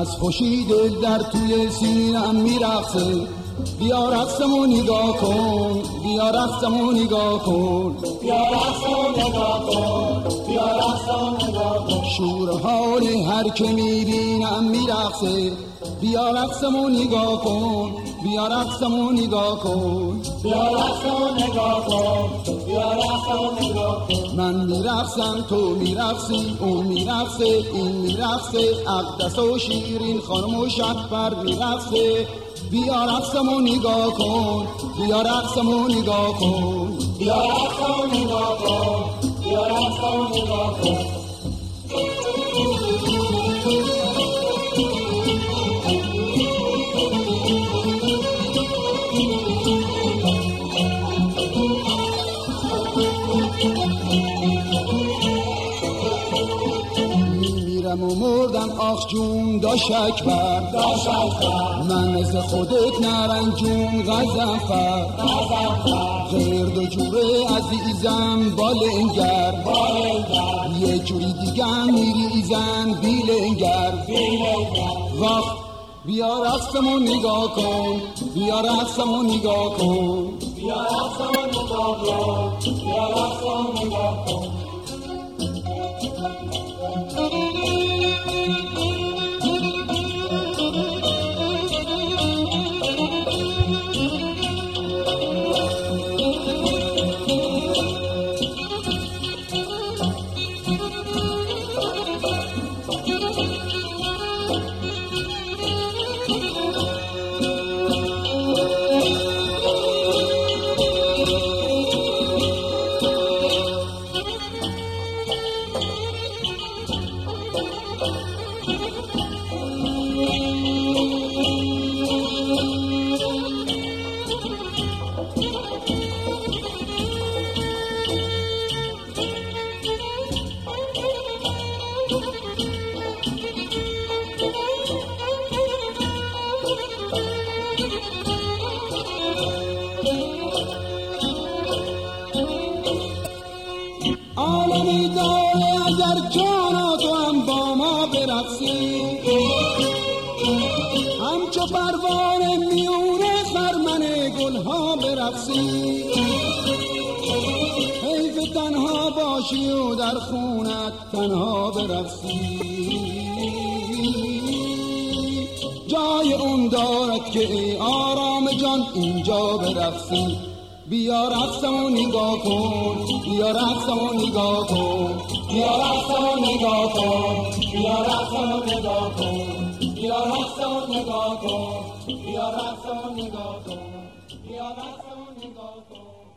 از خوشی دل در توی سینه‌ام میرقصه. بیا رقصمو نگاه کن، بیا رقصمو نگاه کن، بیا رقصمو نگاه کن، بیا رقصمو نگاه کن. شور حال هر که میبینم میرقصه. بیا رقصمو نگاه کن، بیا رقصمو نگاه کن، بیا رقصمو نگاه کن، بیا رقصمو نگاه کن. من میرقصم تو میرقصی، اون میرقصه این میرقصه، اقدس و شیرین خانم و شهپر میرقصه. بیا رقصمو نگاه کن، بیا رقصمو نگاه کن، بیا رقصمو نگاه کن، بیا رقصمو نگاه کن. میمیرم و مردم آخ جون داش اکبر، داش اکبر. من مثل خودت نرنگ جون غزنفر، غیر دو جوره عزیزم بالنگر، بالنگر. یه جوری دیگه میریزن بیلنگر. وقت بیا رقصمو نگاه کن، بیا رقصمو نگاه کن، بیا رقصمو نگاه کن، بیا رقصمو نگاه کن. عالمی داره اگر جانا تو هم با ما برقصی، همچو پروانه میونه خرمن گلها برقصی. حیف تنها باشی و در خونت تنها برقصی، جای اون دارد که ای آرام جان اینجا برقصی. بیا رقصمو نگاه کن، بیا رقصمو نگاه کن، بیا رقصمو نگاه کن، بیا رقصمو نگاه کن. بیا رقصمو نگاه کن، بیا رقصمو نگاه کن، بیا رقصمو نگاه کن.